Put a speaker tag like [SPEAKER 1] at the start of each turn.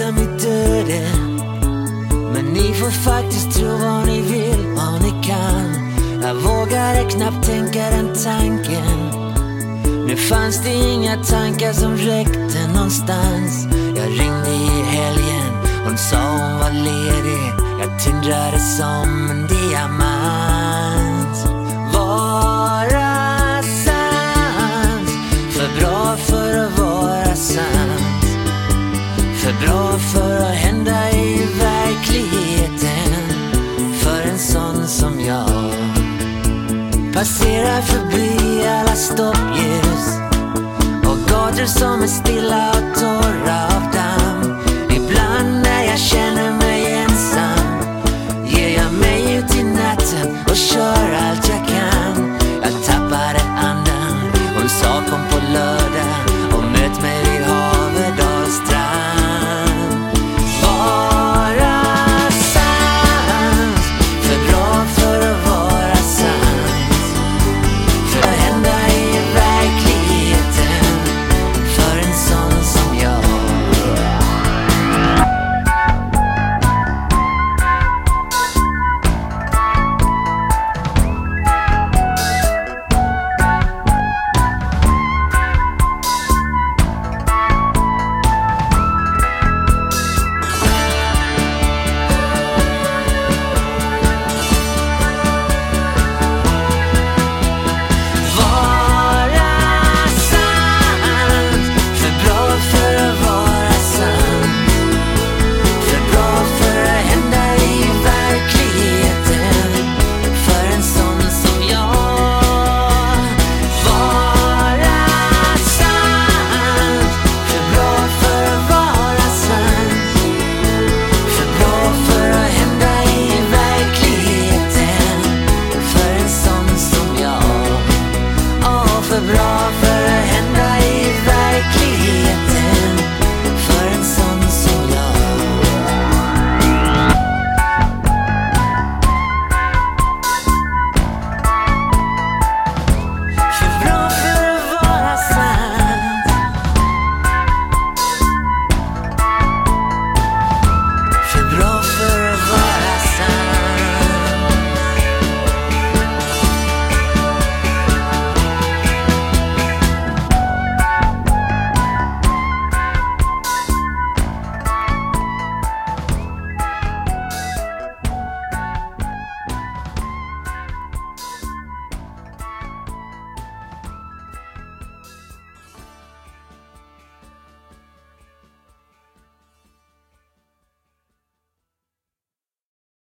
[SPEAKER 1] visa mitt öde. Men ni får faktiskt tro vad ni vill, vad ni kan. Jag vågade knappt tänka den tanken. Nu fanns det inga tankar som räckte någonstans. Jag ringde i helgen, hon sa hon var ledig. Jag tindrade som en diamant. Vara sant, för bra för att vara sant. För bra för att hända i verkligheten. För en sån som jag. Passerar förbi alla stoppljus och gator som är stilla och torra av damm. Ibland när jag känner mig ensam ger jag mig ut i natten och kör